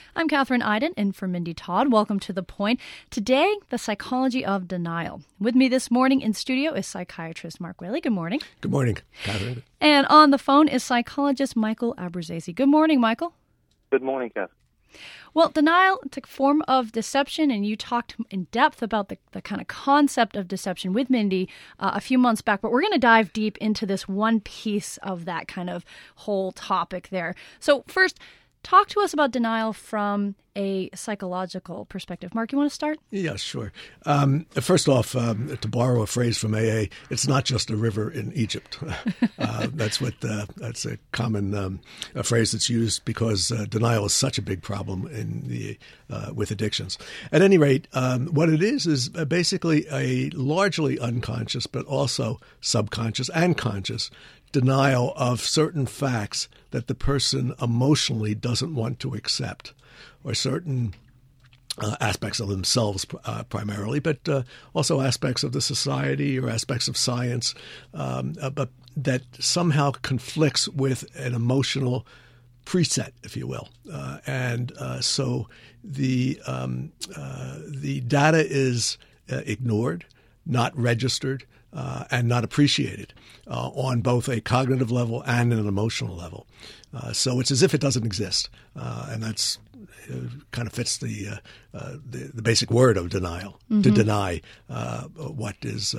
I'm Catherine Iden, in for Mindy Todd. Welcome to The Point. Today, the psychology of denial. With me this morning in studio is psychiatrist Mark Whaley. Good morning. Good morning, Catherine. And on the phone is psychologist Michael Abruzzese. Good morning, Michael. Good morning, Catherine. Well, denial, it's a form of deception, and you talked in depth about the kind of concept of deception with Mindy a few months back, but we're going to dive deep into this one piece of that kind of whole topic there. So first, talk to us about denial from a psychological perspective. Mark, you want to start? Yeah, sure. First off, to borrow a phrase from AA, it's not just a river in Egypt. That's a common a phrase that's used because denial is such a big problem with addictions. At any rate, what it is basically a largely unconscious, but also subconscious and conscious denial of certain facts that the person emotionally doesn't want to accept, or certain aspects of themselves primarily, but also aspects of the society or aspects of science, but that somehow conflicts with an emotional preset, if you will. So the data is ignored, not registered, and not appreciated on both a cognitive level and an emotional level. So it's as if it doesn't exist, and that's kind of fits the basic word of denial, to deny what is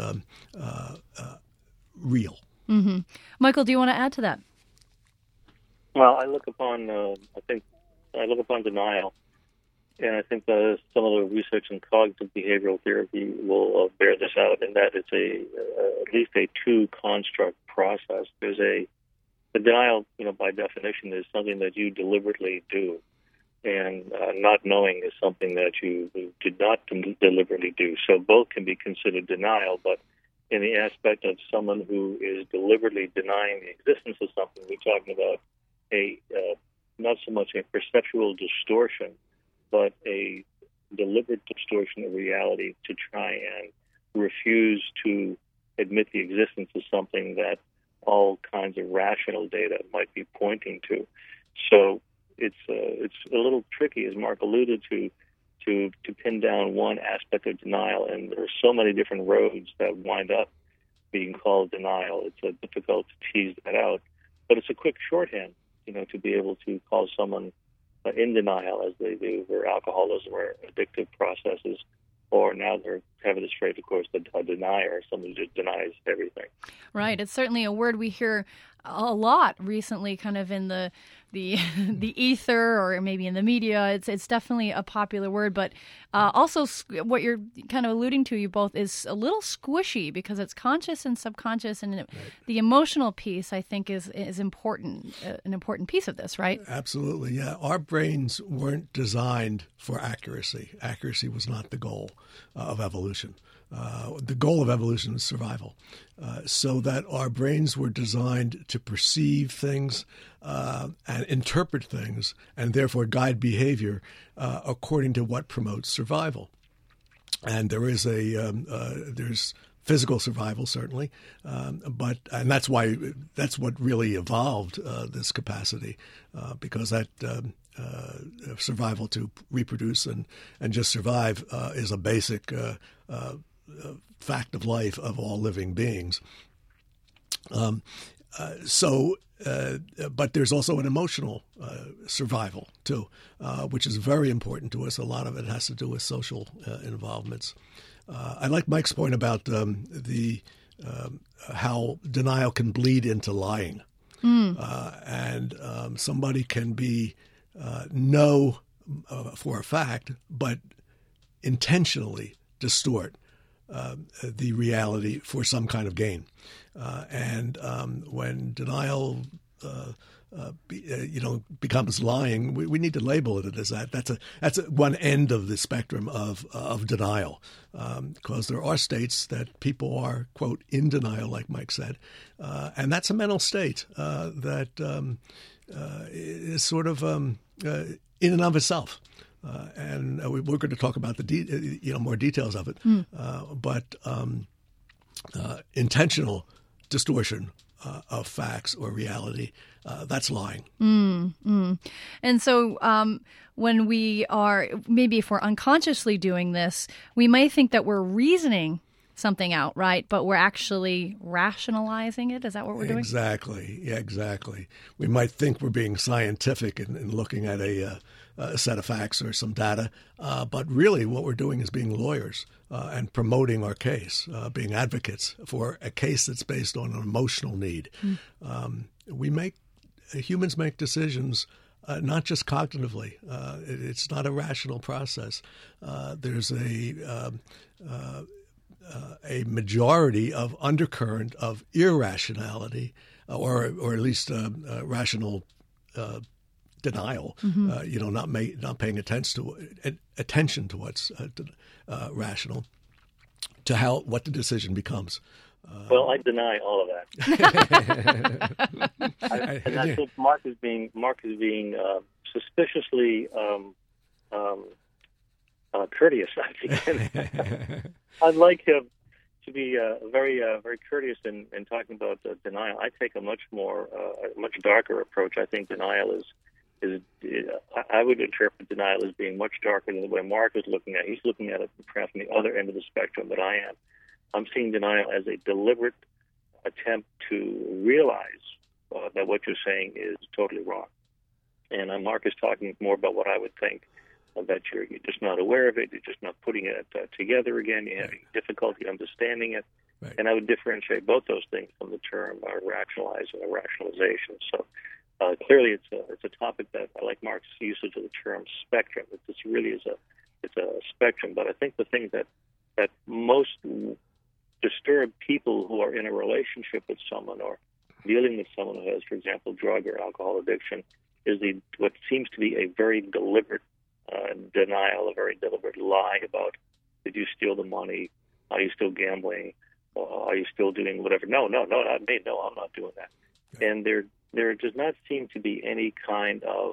real. Mm-hmm. Michael, do you want to add to that? Well, I look upon denial, and I think some of the research in cognitive behavioral therapy will bear this out, and that it's at least a two-construct process. The denial, by definition, is something that you deliberately do, and not knowing is something that you did not deliberately do. So both can be considered denial, but in the aspect of someone who is deliberately denying the existence of something, we're talking about not so much a perceptual distortion, but a deliberate distortion of reality to try and refuse to admit the existence of something that all kinds of rational data might be pointing to. So it's a little tricky, as Mark alluded to pin down one aspect of denial, and there are so many different roads that wind up being called denial. It's difficult to tease that out, but it's a quick shorthand, to be able to call someone in denial, as they do for alcoholism or addictive processes, or now they're having this phrase, of course, a denier, someone who just denies everything. Right. It's certainly a word we hear a lot recently, kind of in the ether or maybe in the media. It's definitely a popular word, but also what you're kind of alluding to, you both, is a little squishy because it's conscious and subconscious, and the emotional piece, I think, is important, an important piece of this, right? Absolutely, yeah. Our brains weren't designed for accuracy. Accuracy was not the goal of evolution. The goal of evolution is survival, so that our brains were designed to perceive things and interpret things, and therefore guide behavior according to what promotes survival. And there is there's physical survival, certainly, and that's what really evolved this capacity, because that survival to reproduce and just survive is a basic fact of life of all living beings. But there's also an emotional survival too, which is very important to us. A lot of it has to do with social involvements. I like Mike's point about how denial can bleed into lying, and somebody can know for a fact, but intentionally distort the reality for some kind of gain. When denial becomes lying, we need to label it as that. That's one end of the spectrum of denial, because there are states that people are, quote, in denial, like Mike said, and that's a mental state that is sort of in and of itself. And we're going to talk about more details of it, but intentional distortion of facts or reality, that's lying. And so when we are, maybe if we're unconsciously doing this, we might think that we're reasoning something out, right? But we're actually rationalizing it. Is that what we're doing? Exactly. Yeah, exactly. We might think we're being scientific in looking at a set of facts or some data, but really what we're doing is being lawyers and promoting our case, being advocates for a case that's based on an emotional need. Humans make decisions not just cognitively. It's not a rational process. There's a majority of undercurrent of irrationality, or at least rational denial. Not paying attention to what's rational, to what the decision becomes. Well, I deny all of that, and I think Mark is being suspiciously courteous. I think I'd like him to be very courteous in talking about denial. I take a much darker approach. I think denial is I would interpret denial as being much darker than the way Mark is looking at it. He's looking at it perhaps from the other end of the spectrum that I am. I'm seeing denial as a deliberate attempt to realize that what you're saying is totally wrong. And Mark is talking more about what I would think, that you're just not aware of it, you're just not putting it together again, you're having difficulty understanding it. Right. And I would differentiate both those things from the term rationalizing or rationalization. So clearly it's a topic that I like Mark's usage of the term spectrum. This really is a spectrum. But I think the thing that most disturb people who are in a relationship with someone or dealing with someone who has, for example, drug or alcohol addiction is what seems to be a very deliberate denial, a very deliberate lie about, did you steal the money? Are you still gambling? Are you still doing whatever? No, not me. No, I'm not doing that. Okay. And there does not seem to be any kind of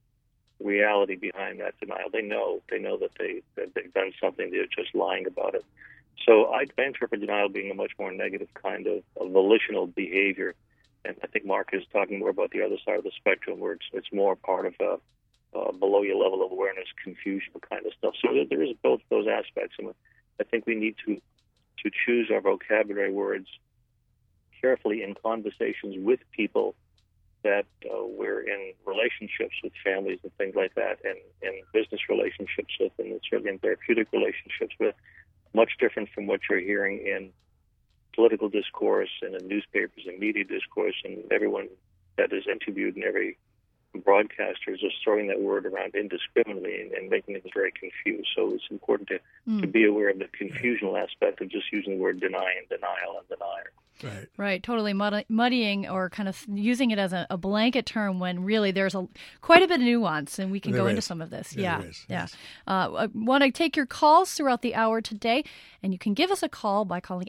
reality behind that denial. They know that they've done something. They're just lying about it. So I interpret denial being a much more negative kind of volitional behavior. And I think Mark is talking more about the other side of the spectrum, where it's more part of below your level of awareness, confusion kind of stuff. So there is both those aspects. And I think we need to choose our vocabulary words carefully in conversations with people that we're in relationships with, families and things like that, and business relationships with, and certainly in therapeutic relationships with, much different from what you're hearing in political discourse and in newspapers and media discourse, and everyone that is interviewed and every broadcaster is just throwing that word around indiscriminately and making it very confused. So it's important to be aware of the confusional aspect of just using the word deny and denial and denier. Right, totally muddying or kind of using it as a blanket term when really there's quite a bit of nuance, and we can go into some of this. Yeah. I want to take your calls throughout the hour today, and you can give us a call by calling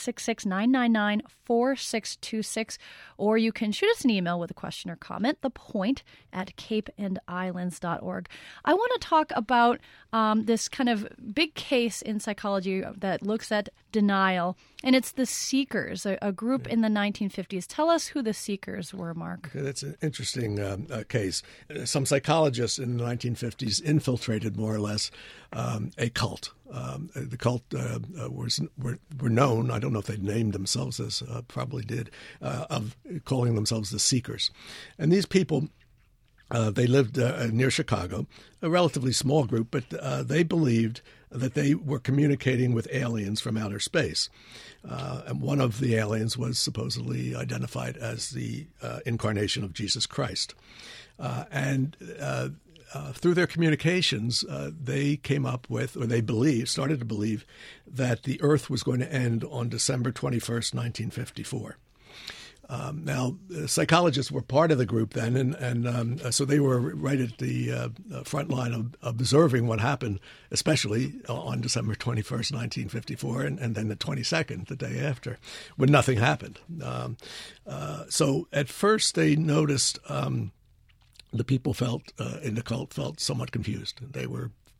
866-999-4626, or you can shoot us an email with a question or comment, thepoint@capeandislands.org. I want to talk about this kind of big case in psychology that looks at denial, and it's the Seekers, a group in the 1950s. Tell us who the Seekers were, Mark. Okay, that's an interesting case. Some psychologists in the 1950s infiltrated, more or less, a cult. The cult were known, I don't know if they named themselves as, probably did, of calling themselves the Seekers. And these people, they lived near Chicago, a relatively small group, but they believed that they were communicating with aliens from outer space. And one of the aliens was supposedly identified as the incarnation of Jesus Christ. And through their communications, they came up with, or they started to believe, that the Earth was going to end on December 21st, 1954. Now, psychologists were part of the group then, and so they were right at the front line of observing what happened, especially on December 21st, 1954, and then the 22nd, the day after, when nothing happened. So at first they noticed the people in the cult felt somewhat confused. They were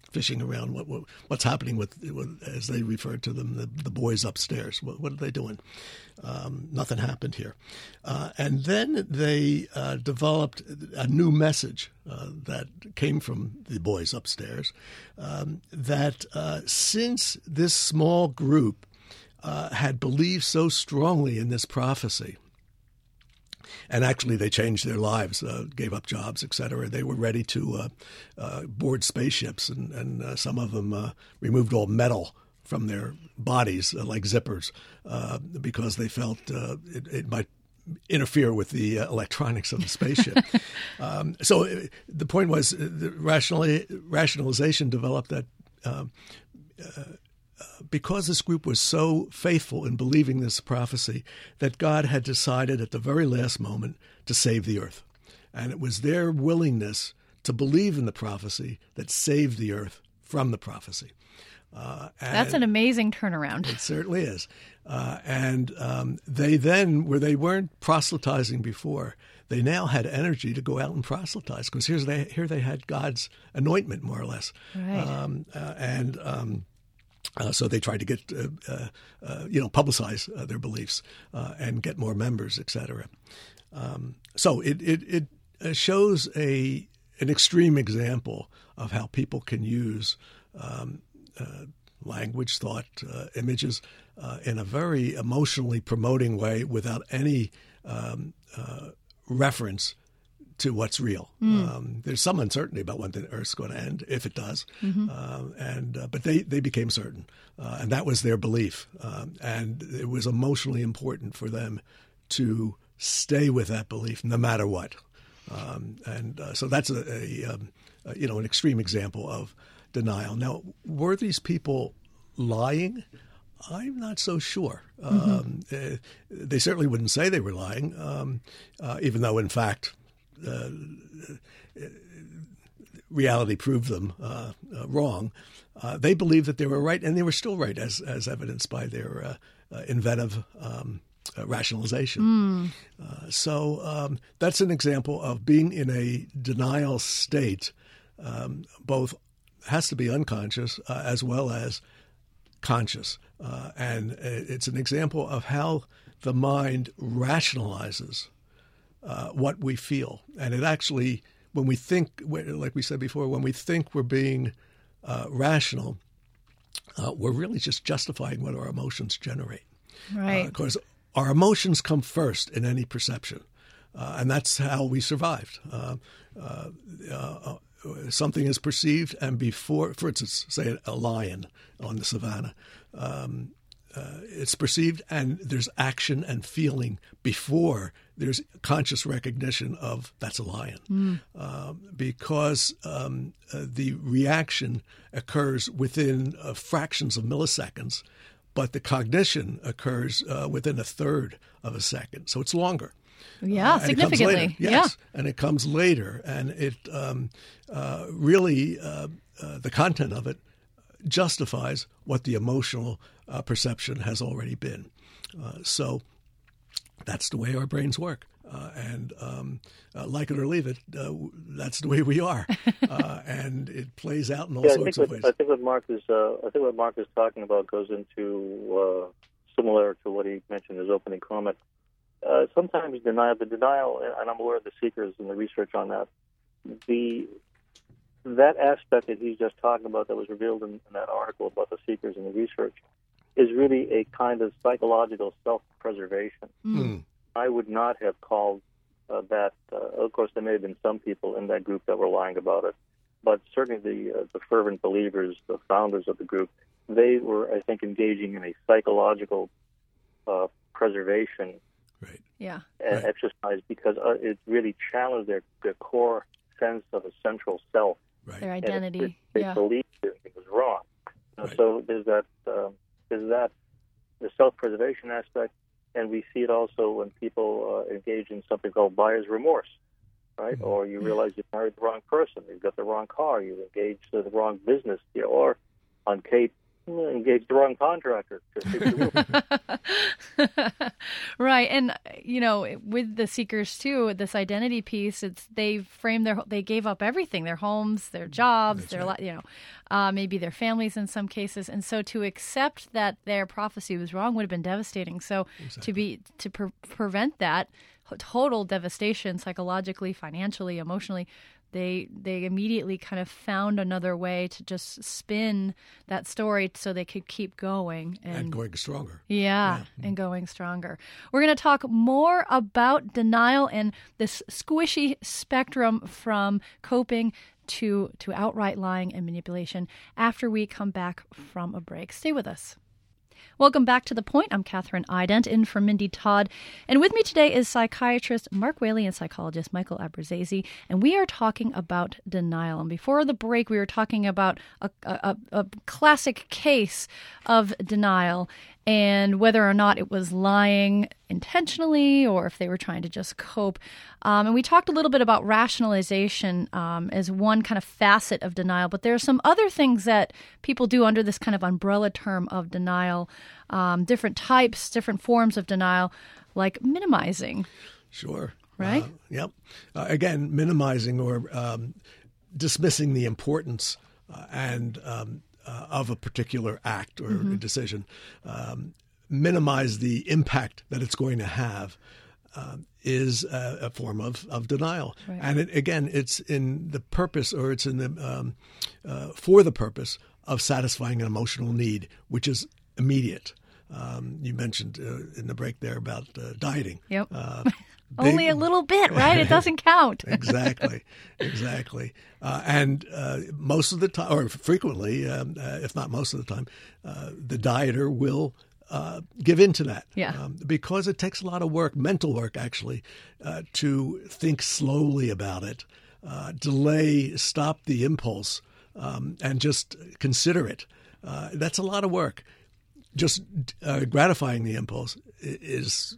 fishing around what's happening with, as they referred to them, the boys upstairs. What are they doing? Nothing happened here. And then they developed a new message that came from the boys upstairs, that since this small group had believed so strongly in this prophecy, and actually they changed their lives, gave up jobs, etc. They were ready to board spaceships, and some of them removed all metal from their bodies, like zippers, because they felt it might interfere with the electronics of the spaceship. So the point was, the rationalization developed that because this group was so faithful in believing this prophecy, that God had decided at the very last moment to save the earth. And it was their willingness to believe in the prophecy that saved the earth from the prophecy. That's an amazing turnaround. It certainly is. They then, where they weren't proselytizing before, they now had energy to go out and proselytize, because here they had God's anointment, more or less. Right. So they tried to get, publicize their beliefs and get more members, etc. So it shows an extreme example of how people can use language, thought, images in a very emotionally promoting way without any reference to what's real. There's some uncertainty about when the Earth's going to end, if it does, but they became certain, and that was their belief, and it was emotionally important for them to stay with that belief no matter what, so that's an extreme example of denial. Now, were these people lying? I'm not so sure. They certainly wouldn't say they were lying, even though, in fact, reality proved them wrong. They believed that they were right, and they were still right, as evidenced by their inventive rationalization. So that's an example of being in a denial state. Both has to be unconscious as well as conscious, and it's an example of how the mind rationalizes what we feel. And it actually, when we think, like we said before, when we think we're being rational, we're really just justifying what our emotions generate. Right. Because our emotions come first in any perception, and that's how we survived. Something is perceived, and before, for instance, say a lion on the savannah, it's perceived, and there's action and feeling before there's conscious recognition of that's a lion, because the reaction occurs within fractions of milliseconds, but the cognition occurs within a third of a second, so it's longer. Yeah, significantly. Yes, and it comes later, and it really the content of it justifies what the emotional perception has already been. So that's the way our brains work. And like it or leave it, that's the way we are, and it plays out in all sorts of ways. I think what Mark is talking about goes into similar to what he mentioned in his opening comment. Sometimes the denial, and I'm aware of the seekers and the research on that. That aspect that he's just talking about, that was revealed in that article about the seekers and the research, is really a kind of psychological self-preservation. I would not have called that. Of course, there may have been some people in that group that were lying about it, but certainly the fervent believers, the founders of the group, they were, I think, engaging in a psychological preservation. Right. Yeah. Exercise, because it really challenged their core sense of a central self. Right. Their identity. They believed it was wrong. Right. So there's that the self-preservation aspect, and we see it also when people engage in something called buyer's remorse, right? Mm-hmm. Or you realize you married the wrong person, you've got the wrong car, you engaged in the wrong business, or on Kate engage the wrong contractor to fix the roof. Right. And, with the seekers too, this identity piece, they gave up everything, their homes, their jobs, maybe their families in some cases. And so to accept that their prophecy was wrong would have been devastating. So to prevent that total devastation psychologically, financially, emotionally, they immediately kind of found another way to just spin that story so they could keep going. And going stronger. Yeah, and going stronger. We're going to talk more about denial and this squishy spectrum from coping to outright lying and manipulation after we come back from a break. Stay with us. Welcome back to The Point. I'm Catherine Ident, in for Mindy Todd. And with me today is psychiatrist Mark Whaley and psychologist Michael Abruzzese. And we are talking about denial. And before the break, we were talking about a classic case of denial and whether or not it was lying intentionally or if they were trying to just cope. And we talked a little bit about rationalization as one kind of facet of denial, but there are some other things that people do under this kind of umbrella term of denial, different types, different forms of denial, like minimizing. Sure. Right? Yep. Again, minimizing or dismissing the importance and of a particular act or decision, minimize the impact that it's going to have, is a form of denial. Right. And it's in the purpose, or it's in the for the purpose of satisfying an emotional need, which is immediate. You mentioned in the break there about dieting. Yep. Only a little bit, right? It doesn't count. Exactly. And most of the time, or frequently, if not most of the time, the dieter will give in to that. Yeah. Because it takes a lot of work, mental work actually, to think slowly about it, stop the impulse, and just consider it. That's a lot of work. Just gratifying the impulse is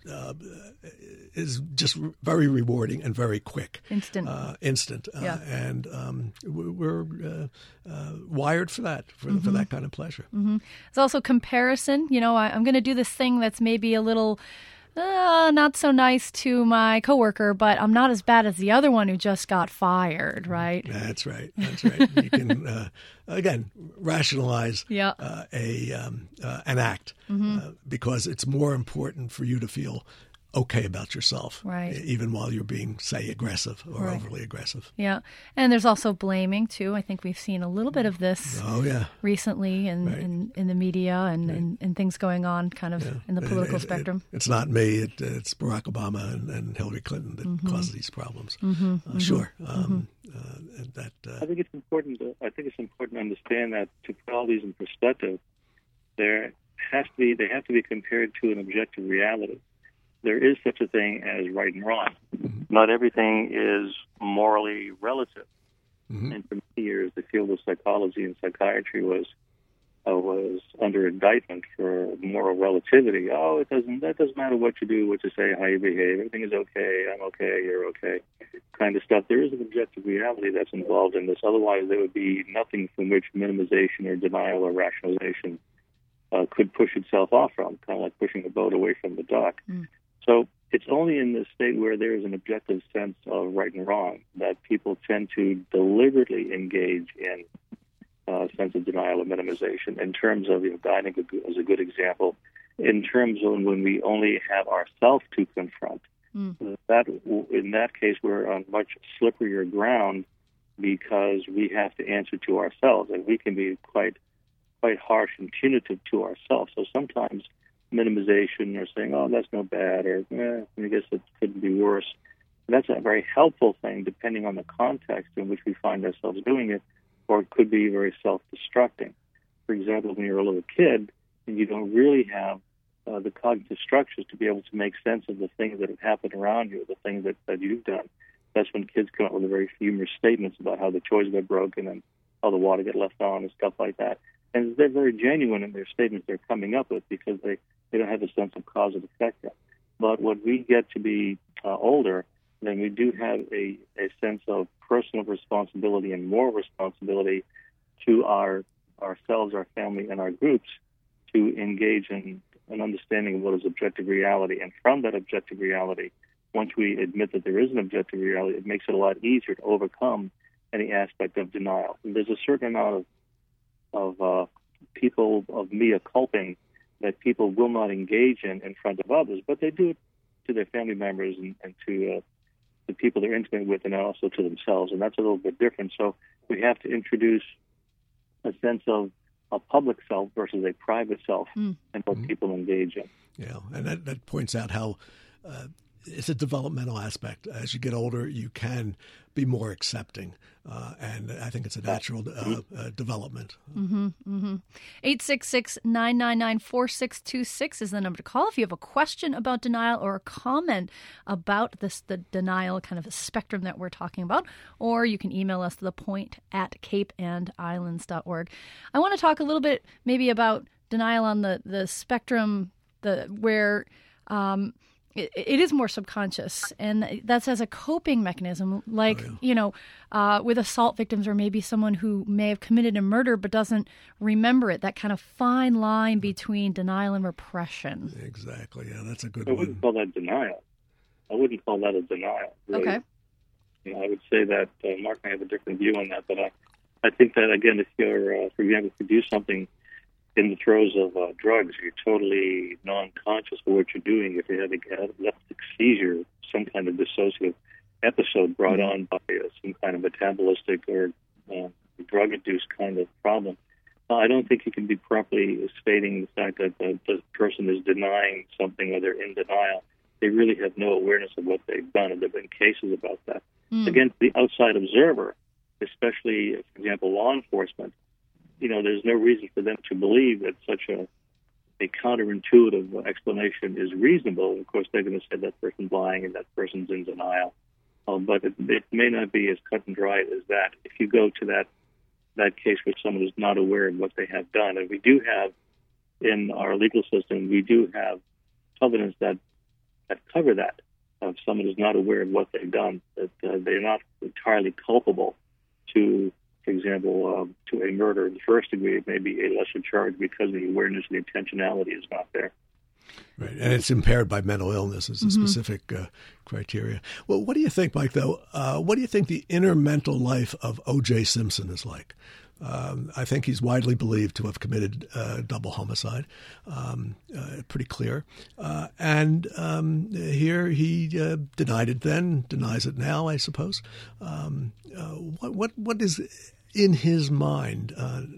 just very rewarding and very quick. Instant. Yeah. And we're wired for that, for that kind of pleasure. Mm-hmm. There's also comparison. I'm going to do this thing that's maybe a little not so nice to my coworker, but I'm not as bad as the other one who just got fired, right? That's right. You can, again, rationalize an act because it's more important for you to feel okay about yourself, right? Even while you're being, say, aggressive or overly aggressive. Yeah, and there's also blaming too. I think we've seen a little bit of this recently in the media and things going on kind of in the political spectrum. It's not me. It's Barack Obama and Hillary Clinton that causes these problems. Sure. I think it's important to understand that to put all these in perspective, they have to be compared to an objective reality. There is such a thing as right and wrong. Not everything is morally relative. And for many years, the field of psychology and psychiatry was under indictment for moral relativity. That doesn't matter what you do, what you say, how you behave. Everything is okay. I'm okay. You're okay. Kind of stuff. There is an objective reality that's involved in this. Otherwise, there would be nothing from which minimization or denial or rationalization could push itself off from, kind of like pushing a boat away from the dock. So it's only in the state where there is an objective sense of right and wrong that people tend to deliberately engage in a sense of denial or minimization. In terms of, dieting is a good example. In terms of when we only have ourselves to confront, that in that case we're on much slipperier ground because we have to answer to ourselves, and we can be quite harsh and punitive to ourselves. So sometimes minimization or saying, that's no bad, or I guess it couldn't be worse. That's a very helpful thing depending on the context in which we find ourselves doing it, or it could be very self-destructing. For example, when you're a little kid and you don't really have the cognitive structures to be able to make sense of the things that have happened around you, the things that you've done, that's when kids come up with very humorous statements about how the toys got broken and how the water got left on and stuff like that. And they're very genuine in their statements they're coming up with because they don't have a sense of cause and effect yet. But when we get to be older, then we do have a sense of personal responsibility and moral responsibility to our ourselves, our family, and our groups to engage in an understanding of what is objective reality. And from that objective reality, once we admit that there is an objective reality, it makes it a lot easier to overcome any aspect of denial. And there's a certain amount of people, of mea culping, that people will not engage in front of others, but they do it to their family members and to the people they're intimate with, and also to themselves. And that's a little bit different. So we have to introduce a sense of a public self versus a private self and what people engage in. Yeah, and that points out how it's a developmental aspect. As you get older, you can be more accepting, and I think it's a natural development. 866-999-4626 is the number to call if you have a question about denial or a comment about the denial kind of spectrum that we're talking about, or you can email us to thepoint@capeandislands.org. I want to talk a little bit maybe about denial on the spectrum where it is more subconscious, and that's as a coping mechanism, like, with assault victims, or maybe someone who may have committed a murder but doesn't remember it, that kind of fine line between denial and repression. Exactly. Yeah, that's a good I one. wouldn't call that denial. I wouldn't call that a denial. Really. Okay. I would say that Mark and I have a different view on that, but I think that, again, if you're, for example, if you do something in the throes of drugs, you're totally non-conscious of what you're doing. If you have an epileptic seizure, some kind of dissociative episode brought on by some kind of metabolistic or drug-induced kind of problem, I don't think you can be properly stating the fact that the person is denying something or they're in denial. They really have no awareness of what they've done, and there have been cases about that. Again, to the outside observer, especially, for example, law enforcement, there's no reason for them to believe that such a counterintuitive explanation is reasonable. Of course, they're going to say that person's lying and that person's in denial. But it may not be as cut and dry as that. If you go to that case where someone is not aware of what they have done, and we do have in our legal system, we do have covenants that cover that. If someone is not aware of what they've done, that they're not entirely culpable to, for example, to a murder in the first degree, it may be a lesser charge because the awareness and the intentionality is not there. Right, and it's impaired by mental illness as a specific criteria. Well, what do you think, Mike, though? What do you think the inner mental life of O.J. Simpson is like? I think he's widely believed to have committed double homicide, pretty clear. And here he denied it then, denies it now, I suppose. What is in his mind?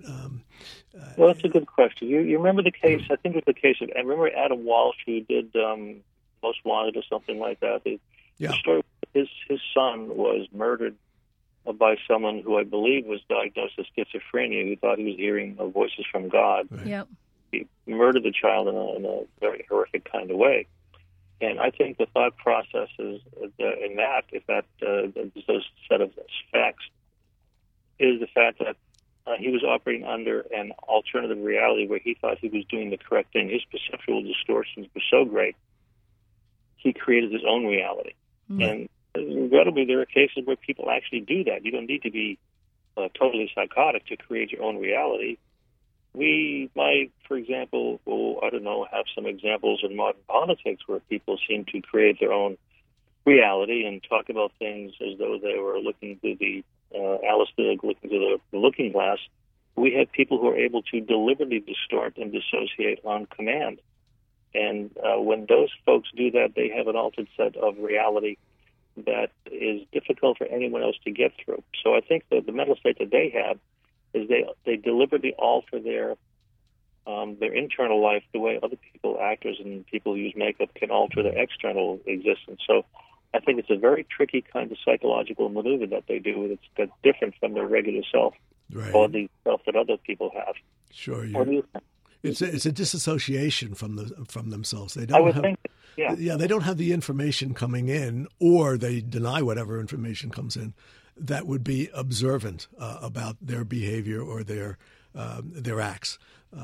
Well, that's a good question. You remember the case? I think it was the case of. I remember Adam Walsh, who did Most Wanted or something like that. The story. His son was murdered by someone who I believe was diagnosed with schizophrenia, who thought he was hearing voices from God. Right. Yep. He murdered the child in a very horrific kind of way. And I think the thought process is in that, if that those set of facts, is the fact that he was operating under an alternative reality where he thought he was doing the correct thing. His perceptual distortions were so great, he created his own reality. And regrettably, there are cases where people actually do that. You don't need to be totally psychotic to create your own reality. We might, for example, have some examples in modern politics where people seem to create their own reality and talk about things as though they were looking through the Alice Big looking through the looking glass. We have people who are able to deliberately distort and dissociate on command. And when those folks do that, they have an altered set of reality that is difficult for anyone else to get through. So I think that the mental state that they have is they deliberately alter their internal life the way other people, actors and people who use makeup, can alter their external existence. So I think it's a very tricky kind of psychological maneuver that they do. That's different from their regular self, right, or the self that other people have. Sure. What do you think? It's a disassociation from themselves. They don't. I would think. Yeah, they don't have the information coming in, or they deny whatever information comes in that would be observant about their behavior or their acts.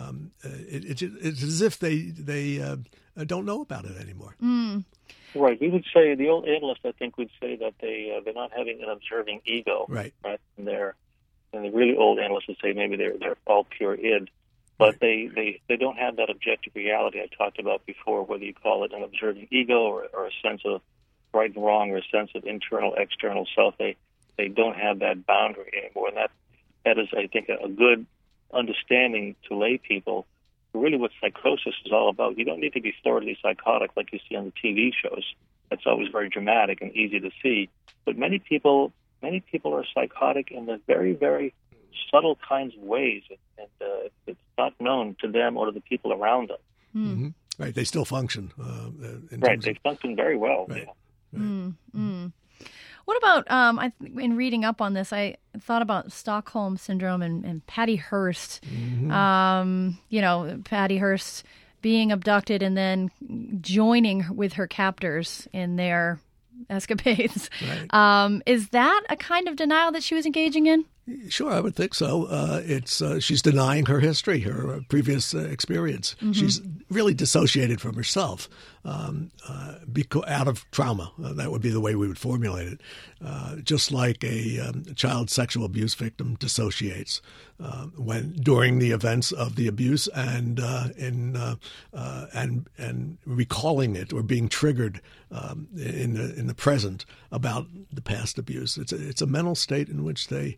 It's as if they don't know about it anymore. Right. We would say, the old analyst, I think, would say that they're not having an observing ego. Right. And they're and the really old analysts would say maybe they're all pure id, but they don't have that objective reality I talked about before, whether you call it an observing ego or a sense of right and wrong or a sense of internal, external self. They don't have that boundary anymore, and that is, I think, a good understanding to lay people. Really, what psychosis is all about. You don't need to be thoroughly psychotic like you see on the TV shows. That's always very dramatic and easy to see. But many people are psychotic in the very, very subtle kinds of ways, and it's not known to them or to the people around them. Mm-hmm. Right, they still function. Right, they function very well. Right. Yeah. Right. Mm-hmm. What about, in reading up on this, I thought about Stockholm Syndrome and Patty Hearst. Mm-hmm. Patty Hearst being abducted and then joining with her captors in their escapades. Right. Is that a kind of denial that she was engaging in? Sure, I would think so. She's denying her history, her previous experience. Mm-hmm. She's really dissociated from herself out of trauma. That would be the way we would formulate it. Just like a child sexual abuse victim dissociates during the events of the abuse and recalling it or being triggered in the present about the past abuse. It's a mental state in which they're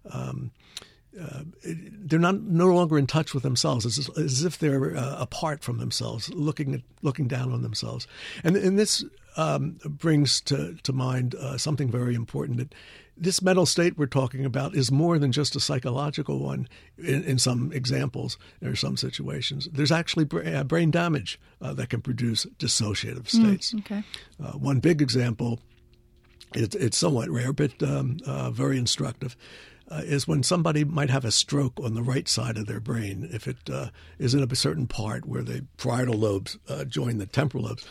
no longer in touch with themselves, as if they're apart from themselves, looking down on themselves. And this brings to mind something very important, that this mental state we're talking about is more than just a psychological one. In some examples or some situations, there's actually brain damage that can produce dissociative states. Okay. One big example, it's somewhat rare but very instructive, is when somebody might have a stroke on the right side of their brain, if it is in a certain part where the parietal lobes join the temporal lobes.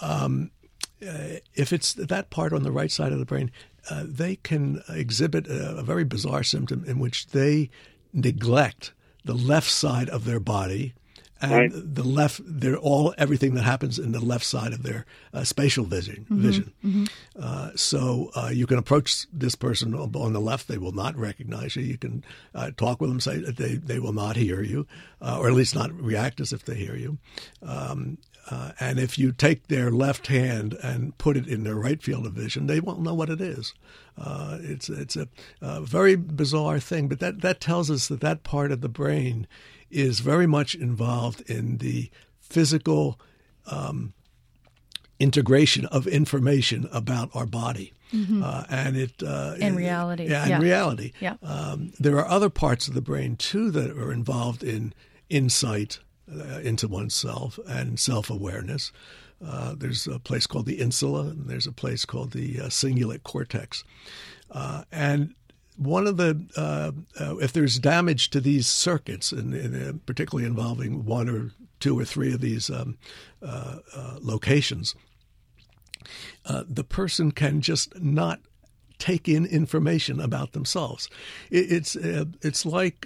If it's that part on the right side of the brain, they can exhibit a very bizarre symptom in which they neglect the left side of their body and right. everything that happens in the left side of their spatial vision. Mm-hmm. So you can approach this person on the left; they will not recognize you. You can talk with them, say that they will not hear you, or at least not react as if they hear you. And if you take their left hand and put it in their right field of vision, they won't know what it is. It's a very bizarre thing, but that tells us that part of the brain is very much involved in the physical integration of information about our body. Mm-hmm. In reality. In reality. Yeah. There are other parts of the brain, too, that are involved in insight into oneself and self-awareness. There's a place called the insula, and there's a place called the cingulate cortex. And one of the if there's damage to these circuits, and particularly involving one or two or three of these locations, the person can just not take in information about themselves. It's like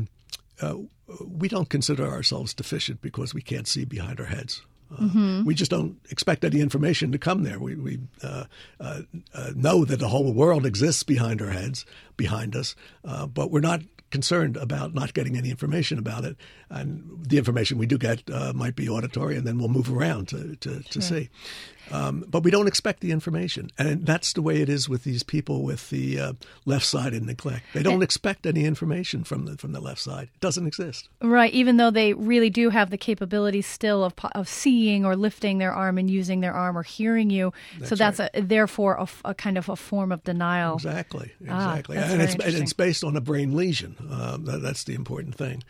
we don't consider ourselves deficient because we can't see behind our heads. We just don't expect any information to come there. We know that the whole world exists behind our heads, behind us, but we're not concerned about not getting any information about it. And the information we do get might be auditory, and then we'll move around to see. But we don't expect the information. And that's the way it is with these people with the left-sided neglect. They don't expect any information from the left side. It doesn't exist. Right, even though they really do have the capability still of seeing or lifting their arm and using their arm or hearing you. That's right. Therefore a kind of a form of denial. Exactly. And it's based on a brain lesion. That's the important thing.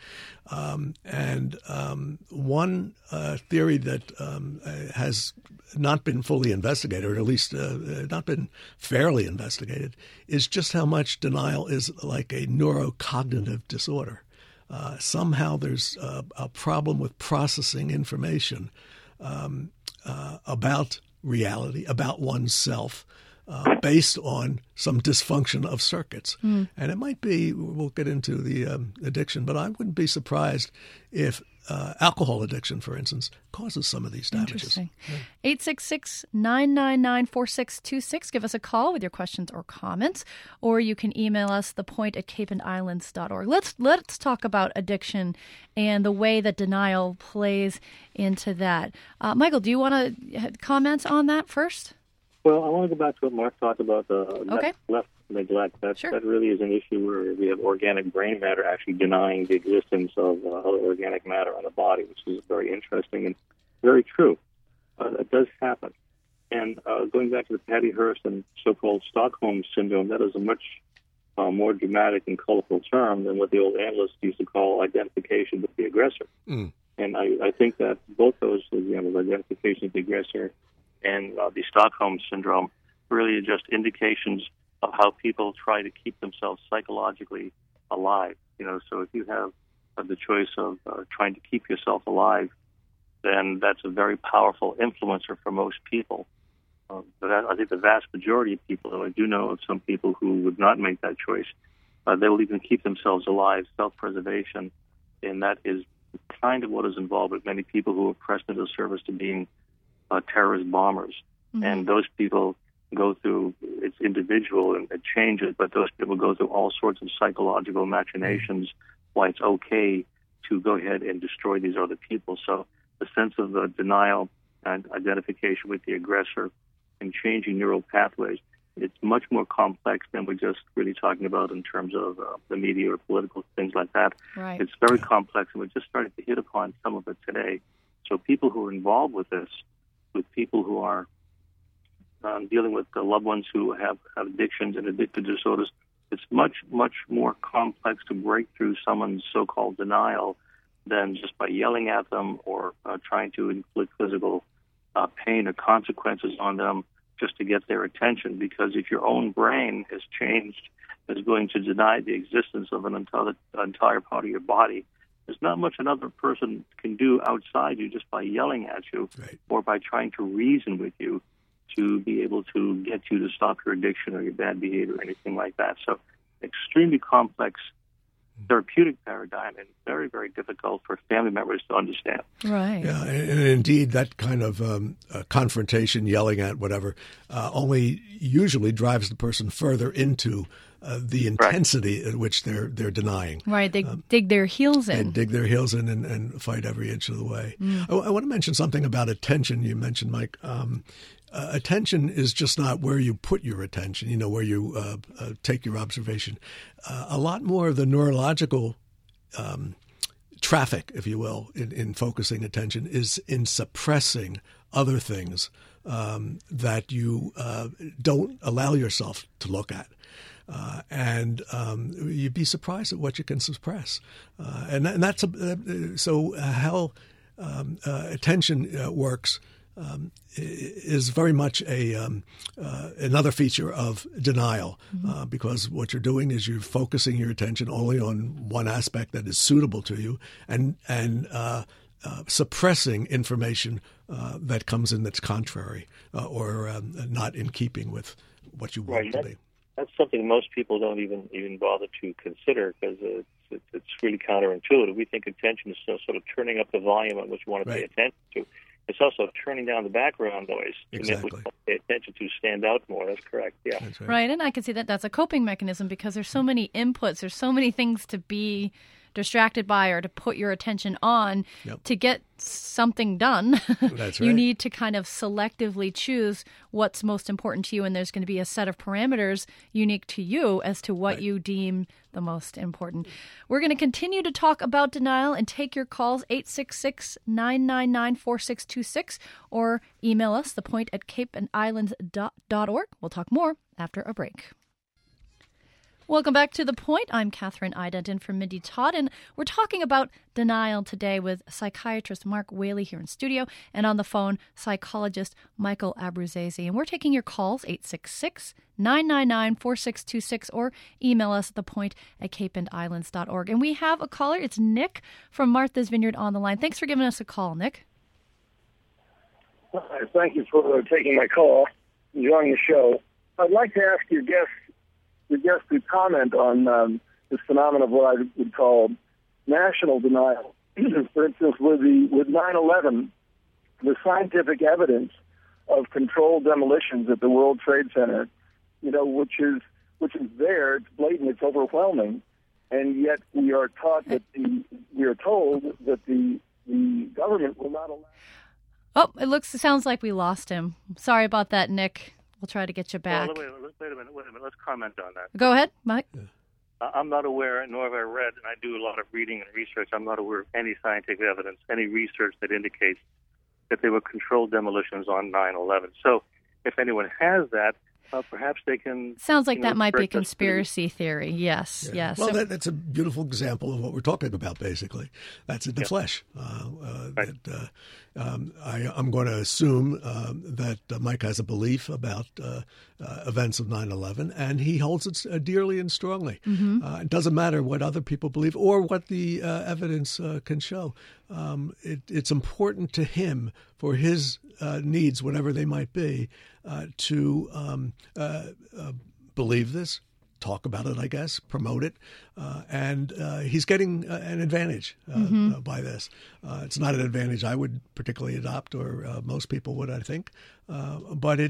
One theory that has not been fully investigated, or at least not been fairly investigated, is just how much denial is like a neurocognitive disorder. Somehow there's a problem with processing information about reality, about oneself, based on some dysfunction of circuits. And it might be, we'll get into the addiction, but I wouldn't be surprised if alcohol addiction, for instance, causes some of these damages. Interesting. 866-999-4626. Give us a call with your questions or comments, or you can email us thepoint@capeandislands.org. Let's talk about addiction and the way that denial plays into that. Michael, do you want to comment on that first? Well, I want to go back to what Mark talked about, the left neglect. That really is an issue where we have organic brain matter actually denying the existence of other organic matter on the body, which is very interesting and very true. That does happen. And going back to the Patty Hearst and so-called Stockholm Syndrome, that is a much more dramatic and colorful term than what the old analysts used to call identification with the aggressor. And I think that both those examples, identification with the aggressor and the Stockholm Syndrome, really are just indications of how people try to keep themselves psychologically alive. So if you have the choice of trying to keep yourself alive, then that's a very powerful influencer for most people. But I think the vast majority of people, though I do know of some people who would not make that choice, they will even keep themselves alive, self-preservation, and that is kind of what is involved with many people who are pressed into service to being terrorist bombers. And those people go through, it's individual and it changes, but those people go through all sorts of psychological machinations why it's okay to go ahead and destroy these other people. So the sense of denial and identification with the aggressor and changing neural pathways, it's much more complex than we're just really talking about in terms of the media or political things like that. Right. It's very complex, and we're just starting to hit upon some of it today. So people who are involved with this, with people who are dealing with the loved ones who have addictions and addictive disorders, it's much, much more complex to break through someone's so-called denial than just by yelling at them or trying to inflict physical pain or consequences on them just to get their attention. Because if your own brain has changed, is going to deny the existence of an entire part of your body, there's not much another person can do outside you just by yelling at you or by trying to reason with you to be able to get you to stop your addiction or your bad behavior or anything like that. So extremely complex therapeutic paradigm and very, very difficult for family members to understand. Right. Yeah, and indeed that kind of confrontation, yelling at whatever, only usually drives the person further into the intensity at which they're denying. Right. They dig their heels in. And dig their heels in and fight every inch of the way. I want to mention something about attention. You mentioned, Mike. Attention is just not where you put your attention, where you take your observation. A lot more of the neurological traffic, if you will, in focusing attention is in suppressing other things that you don't allow yourself to look at. And you'd be surprised at what you can suppress. And that's so how attention works is very much another feature of denial, because what you're doing is you're focusing your attention only on one aspect that is suitable to you, and suppressing information that comes in that's contrary or not in keeping with what you want to be. That's something most people don't even bother to consider because it's really counterintuitive. We think attention is sort of turning up the volume on which you want to pay attention to. It's also turning down the background noise to make what you want to pay attention to stand out more. That's correct, yeah. That's right, and I can see that that's a coping mechanism because there's so many inputs, there's so many things to be distracted by or to put your attention on to get something done. That's right. You need to kind of selectively choose what's most important to you, and there's going to be a set of parameters unique to you as to what you deem the most important. We're going to continue to talk about denial and take your calls 866-999-4626 or email us thepoint@capeandislands.org. We'll talk more after a break. Welcome back to The Point. I'm Catherine Ident in for Mindy Todd, and we're talking about denial today with psychiatrist Mark Whaley here in studio, and on the phone, psychologist Michael Abruzzese. And we're taking your calls, 866-999-4626, or email us thepoint@capeandislands.org. And we have a caller. It's Nick from Martha's Vineyard on the line. Thanks for giving us a call, Nick. Thank you for taking my call. Enjoying the show. I'd like to ask your guest to comment on this phenomenon of what I would call national denial. For instance, with 9/11, the scientific evidence of controlled demolitions at the World Trade Center, which is there, it's blatant, it's overwhelming, and yet we are told that the government will not allow. Oh, it sounds like we lost him. Sorry about that, Nick. We'll try to get you back. Well, wait a minute. Let's comment on that. Go ahead, Mike. I'm not aware, nor have I read, and I do a lot of reading and research, I'm not aware of any scientific evidence, any research that indicates that there were controlled demolitions on 9/11. So if anyone has that, perhaps they can... Sounds like that might be a conspiracy theory. Yes, yeah. yes. Well, that's a beautiful example of what we're talking about, basically. That's in the flesh. Right. I'm going to assume that Mike has a belief about events of 9/11, and he holds it dearly and strongly. Mm-hmm. It doesn't matter what other people believe or what the evidence can show. It's important to him for his needs, whatever they might be, to believe this, talk about it, I guess, promote it, and he's getting an advantage by this. It's not an advantage I would particularly adopt, or most people would, I think, but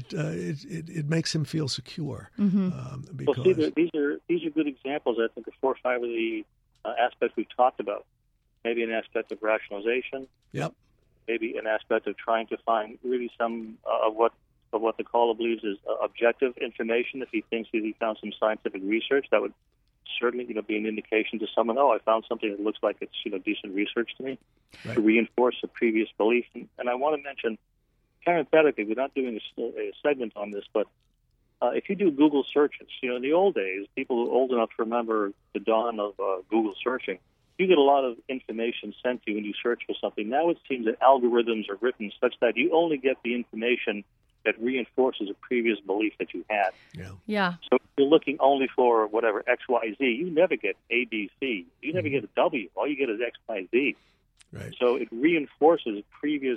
it makes him feel secure. Because well, see, these are good examples, I think, of 4 or 5 of the aspects we've talked about. Maybe an aspect of rationalization. Yep. Maybe an aspect of trying to find really some of what the caller believes is objective information. If he thinks that he found some scientific research, that would certainly be an indication to someone, I found something that looks like it's decent research to me, right, to reinforce a previous belief. And I want to mention, parenthetically, we're not doing a segment on this, but if you do Google searches, in the old days, people who are old enough to remember the dawn of Google searching, you get a lot of information sent to you when you search for something. Now it seems that algorithms are written such that you only get the information that reinforces a previous belief that you had. Yeah. So if you're looking only for whatever X, Y, Z, you never get A, B, C. You never get a W. All you get is X, Y, Z. Right. So it reinforces previous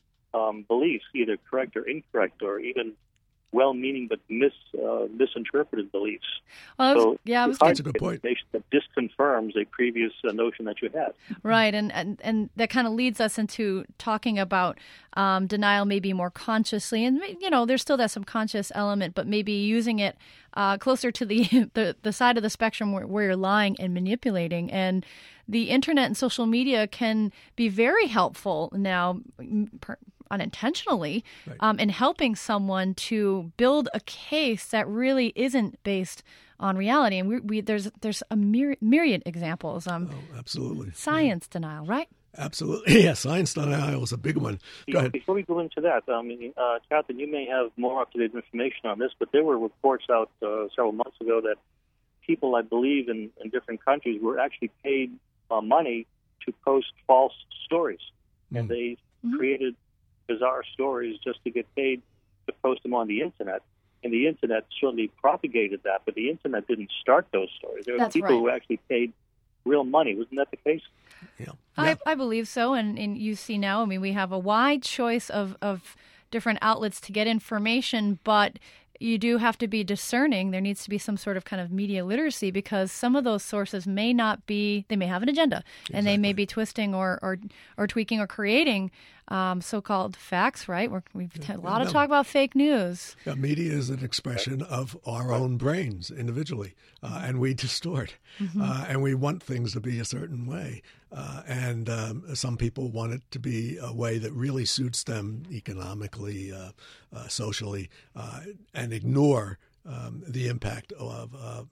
beliefs, either correct or incorrect, or even well-meaning but misinterpreted beliefs. Well, that's a good point. That disconfirms a previous notion that you had. Right, and that kind of leads us into talking about denial maybe more consciously, and there's still that subconscious element, but maybe using it closer to the side of the spectrum where you're lying and manipulating. And the internet and social media can be very helpful now, unintentionally, right, in helping someone to build a case that really isn't based on reality. And there's a myriad examples. Absolutely. Science denial, right? Absolutely. Yeah, science denial is a big one. Go ahead. Before we go into that, Catherine, you may have more up-to-date information on this, but there were reports out several months ago that people, I believe, in different countries were actually paid money to post false stories. And they created bizarre stories just to get paid to post them on the Internet. And the Internet certainly propagated that, but the Internet didn't start those stories. There were people who actually paid real money. Wasn't that the case? Yeah. I believe so. And you see now, we have a wide choice of different outlets to get information, but you do have to be discerning. There needs to be some sort of kind of media literacy, because some of those sources may not be, they may have an agenda, and they may be twisting or tweaking or creating so-called facts, right? We've had a lot of talk about fake news. Yeah, media is an expression of our own brains individually, and we distort, and we want things to be a certain way. And some people want it to be a way that really suits them economically, socially, and ignore the impact of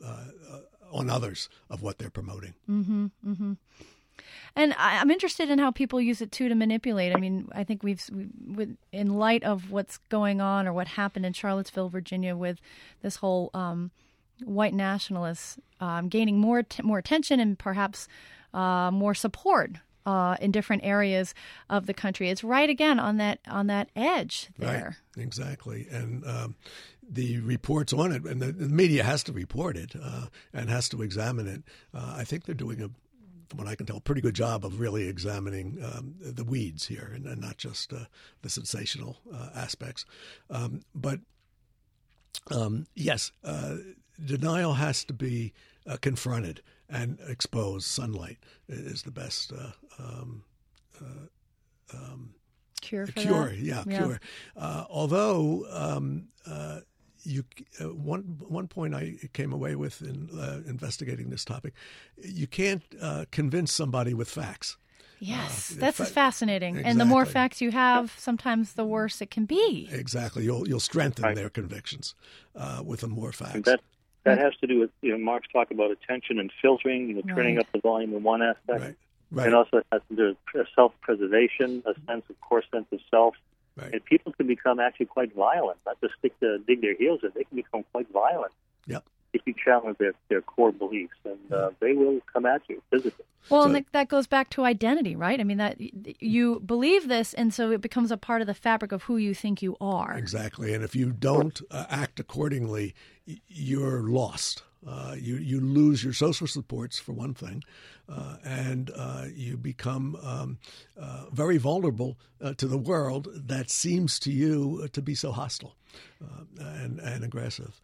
on others of what they're promoting. Mm-hmm, mm-hmm. And I'm interested in how people use it, too, to manipulate. I think in light of what's going on or what happened in Charlottesville, Virginia, with this whole white nationalists gaining more attention and perhaps more support in different areas of the country. It's right again on that edge there. Right, exactly. And the reports on it, and the media has to report it and has to examine it. I think they're doing from what I can tell, a pretty good job of really examining the weeds here and not just the sensational aspects. But Yes, denial has to be confronted and exposed. Sunlight is the best Cure for cure. that? Yeah, cure. Although one point I came away with in investigating this topic, you can't convince somebody with facts. Yes, that's fascinating. Exactly. And the more facts you have, sometimes the worse it can be. Exactly. You'll strengthen their convictions with the more facts. And that has to do with, Mark's talk about attention and filtering, turning up the volume in one aspect. Right. And also it has to do with self-preservation, a core sense of self. Right. And people can become actually quite violent, not just dig their heels in. They can become quite violent. Yep. If you challenge their core beliefs, and they will come at you physically. Well, and that goes back to identity, right? I mean, that you believe this, and so it becomes a part of the fabric of who you think you are. Exactly. And if you don't act accordingly, you're lost. You lose your social supports, for one thing, and you become very vulnerable to the world that seems to you to be so hostile and aggressive.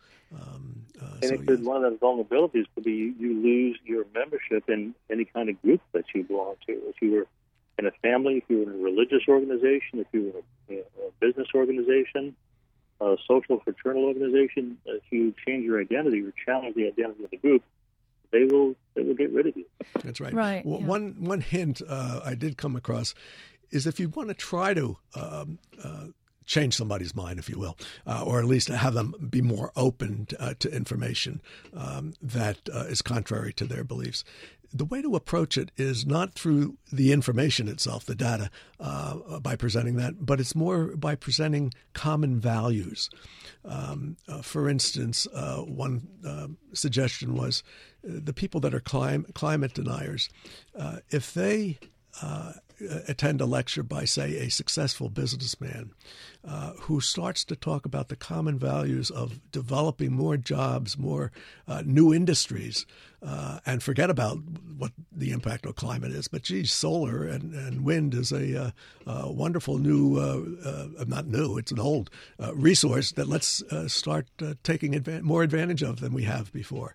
One of those vulnerabilities could be you lose your membership in any kind of group that you belong to. If you were in a family, if you were in a religious organization, if you were in a business organization, a social fraternal organization, if you change your identity or challenge the identity of the group, they will get rid of you. That's right. Right. Well, yeah. One hint I did come across is if you want to try to change somebody's mind, if you will, or at least have them be more open to information that is contrary to their beliefs. The way to approach it is not through the information itself, the data, by presenting that, but it's more by presenting common values. For instance, one suggestion was the people that are climate deniers, if they attend a lecture by, say, a successful businessman who starts to talk about the common values of developing more jobs, more new industries, and forget about what the impact of climate is. But, geez, solar and wind is a wonderful new, not new, it's an old resource that let's start taking more advantage of than we have before.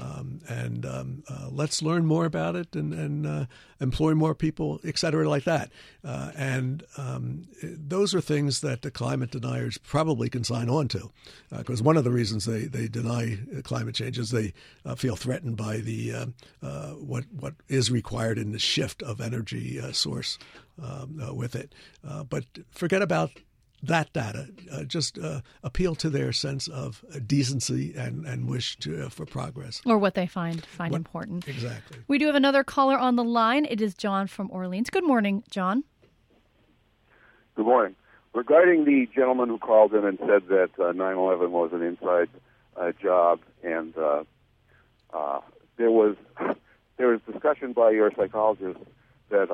Let's learn more about it and employ more people, et cetera, like that. Those are things that the climate deniers probably can sign on to, because one of the reasons they deny climate change is they feel threatened by the what is required in the shift of energy source with it. But forget about that data. Just appeal to their sense of decency and wish for progress. Or what they find important. Exactly. We do have another caller on the line. It is John from Orleans. Good morning, John. Good morning. Regarding the gentleman who called in and said that 9/11 was an inside job, and there was discussion by your psychologist that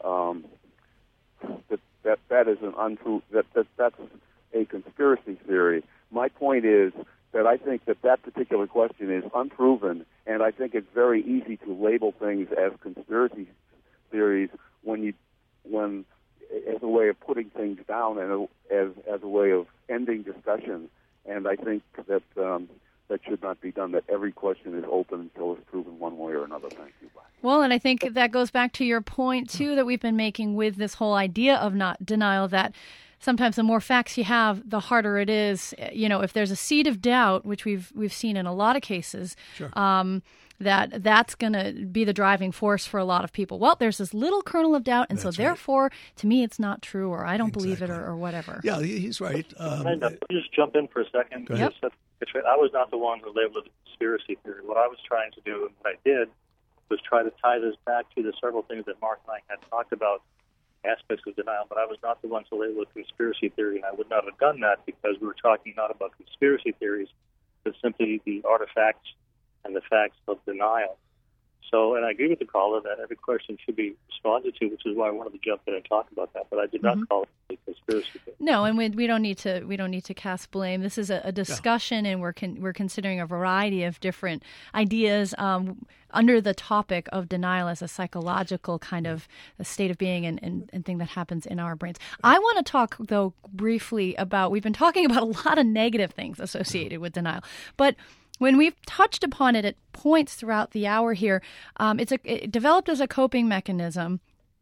that is an untrue, that's a conspiracy theory. My point is that I think that particular question is unproven, and I think it's very easy to label things as conspiracy theories when as a way of putting things down and as a way of ending discussion. And I think that that should not be done, that every question is open until it's proven one way or another. Thank you. Bye. Well, and I think that goes back to your point, too, that we've been making with this whole idea of not denial, that sometimes the more facts you have, the harder it is. If there's a seed of doubt, which we've seen in a lot of cases, sure. That's going to be the driving force for a lot of people. Well, there's this little kernel of doubt, and That's so therefore, to me, it's not true, or I don't believe it, Exactly. or whatever. Yeah, he's right. Can I just jump in for a second? Go ahead. I was not the one who labeled it a conspiracy theory. What I was trying to do, and what I did, was try to tie this back to the several things that Mark and I had talked about, aspects of denial, but I was not the one to label it conspiracy theory, and I would not have done that because we were talking not about conspiracy theories, but simply the artifacts and the facts of denial. So, and I agree with the caller that every question should be responded to, which is why I wanted to jump in and talk about that, but I did not call it a conspiracy theory. No, and we don't need to cast blame. This is a discussion, and we're considering a variety of different ideas under the topic of denial as a psychological kind of a state of being and thing that happens in our brains. I want to talk, though, briefly about, we've been talking about a lot of negative things associated with denial, but when we've touched upon it at points throughout the hour here, it developed as a coping mechanism.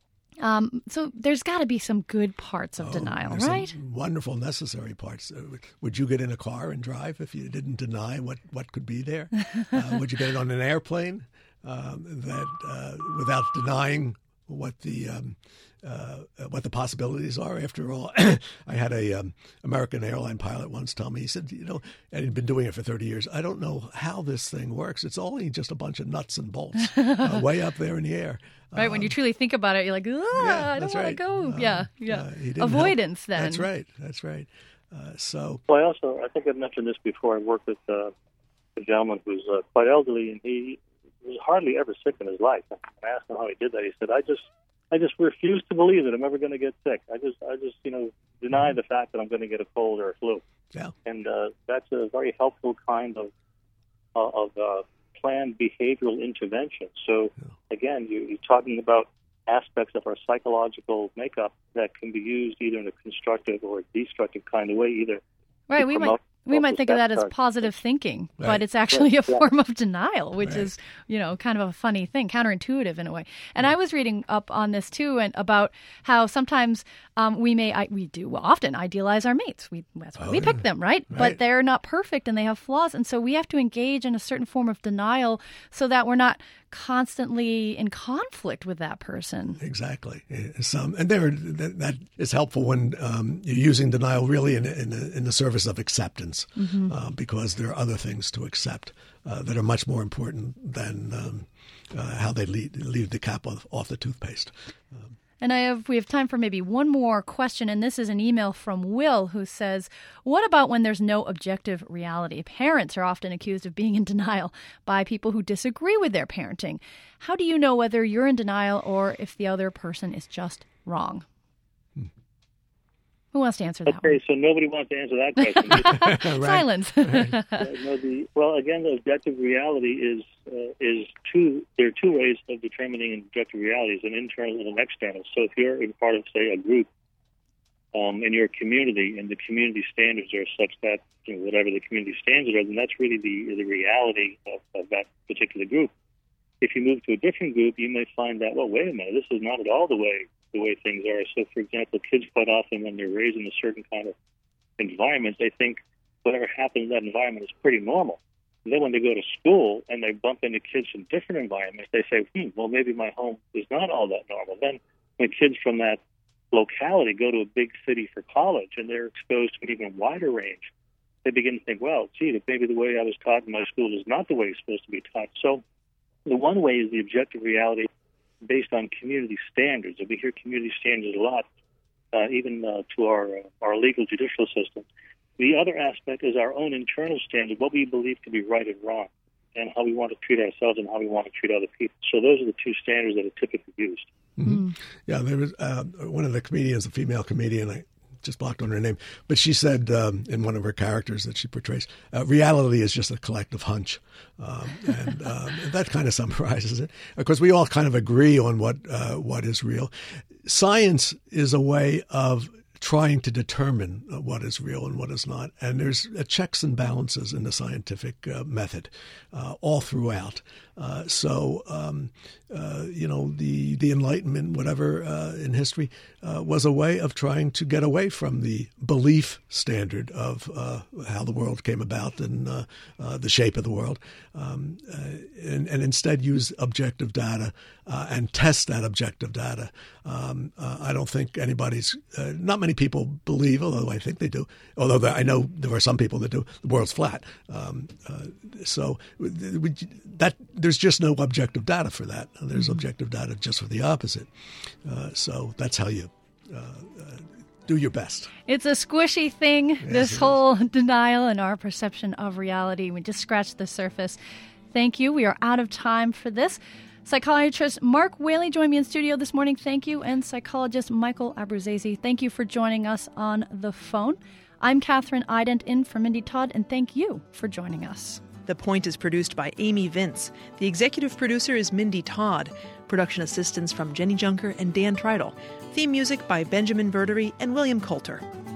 So there's got to be some good parts of denial, right? Some wonderful, necessary parts. Would you get in a car and drive if you didn't deny what could be there? Would you get on an airplane without denying what the possibilities are? After all, I had a American airline pilot once tell me, he said, and he'd been doing it for 30 years, I don't know how this thing works. It's only just a bunch of nuts and bolts way up there in the air. Right, when you truly think about it, you're like, I don't want to go. Avoidance, then. That's right. Well, I think I've mentioned this before. I worked with a gentleman who's quite elderly, and he was hardly ever sick in his life. I asked him how he did that. He said, I just refuse to believe that I'm ever going to get sick. I just deny the fact that I'm going to get a cold or a flu. Yeah. And that's a very helpful kind of planned behavioral intervention. So again, you're talking about aspects of our psychological makeup that can be used either in a constructive or a destructive kind of way, either. Right. We might think of that as positive thinking, but it's actually a form of denial, which is, kind of a funny thing, counterintuitive in a way. And I was reading up on this too, and about how sometimes we do often idealize our mates. That's why we pick them, right? But they're not perfect and they have flaws, and so we have to engage in a certain form of denial so that we're not constantly in conflict with that person. Exactly. And that is helpful when you're using denial really in the service of acceptance, because there are other things to accept that are much more important than how they leave the cap off the toothpaste. And we have time for maybe one more question, and this is an email from Will, who says, what about when there's no objective reality? Parents are often accused of being in denial by people who disagree with their parenting. How do you know whether you're in denial or if the other person is just wrong? Who wants to answer that one? So nobody wants to answer that question. Silence. Again, the objective reality is two. There are two ways of determining objective reality: an internal and an external. So if you're in part of, say, a group in your community, and the community standards are such that whatever the community standards are, then that's really the reality of that particular group. If you move to a different group, you may find that, well, wait a minute, this is not at all the way things are. So, for example, kids quite often, when they're raised in a certain kind of environment, they think whatever happens in that environment is pretty normal. And then when they go to school and they bump into kids from different environments, they say, well, maybe my home is not all that normal. Then when kids from that locality go to a big city for college and they're exposed to an even wider range, they begin to think, well, gee, maybe the way I was taught in my school is not the way it's supposed to be taught. So the one way is the objective reality based on community standards. And we hear community standards a lot, even to our legal judicial system. The other aspect is our own internal standard, what we believe to be right and wrong, and how we want to treat ourselves and how we want to treat other people. So those are the two standards that are typically used. Mm-hmm. Yeah, there was one of the comedians, a female comedian, I just blocked on her name, but she said in one of her characters that she portrays, reality is just a collective hunch. And that kind of summarizes it, because we all kind of agree on what is real. Science is a way of trying to determine what is real and what is not. And there's checks and balances in the scientific method all throughout. So the Enlightenment, whatever, in history, was a way of trying to get away from the belief standard of how the world came about and the shape of the world, and instead use objective data and test that objective data. I don't think not many people believe, although I think they do, although I know there are some people that do, the world's flat. So there's just no objective data for that. There's objective data just for the opposite. So that's how you do your best. It's a squishy thing, yes, this whole denial and our perception of reality. We just scratched the surface. Thank you. We are out of time for this. Psychiatrist Mark Whaley joined me in studio this morning. Thank you. And psychologist Michael Abruzzese, thank you for joining us on the phone. I'm Catherine Ident in for Mindy Todd, and thank you for joining us. The Point is produced by Amy Vince. The executive producer is Mindy Todd. Production assistance from Jenny Junker and Dan Treidel. Theme music by Benjamin Verdery and William Coulter.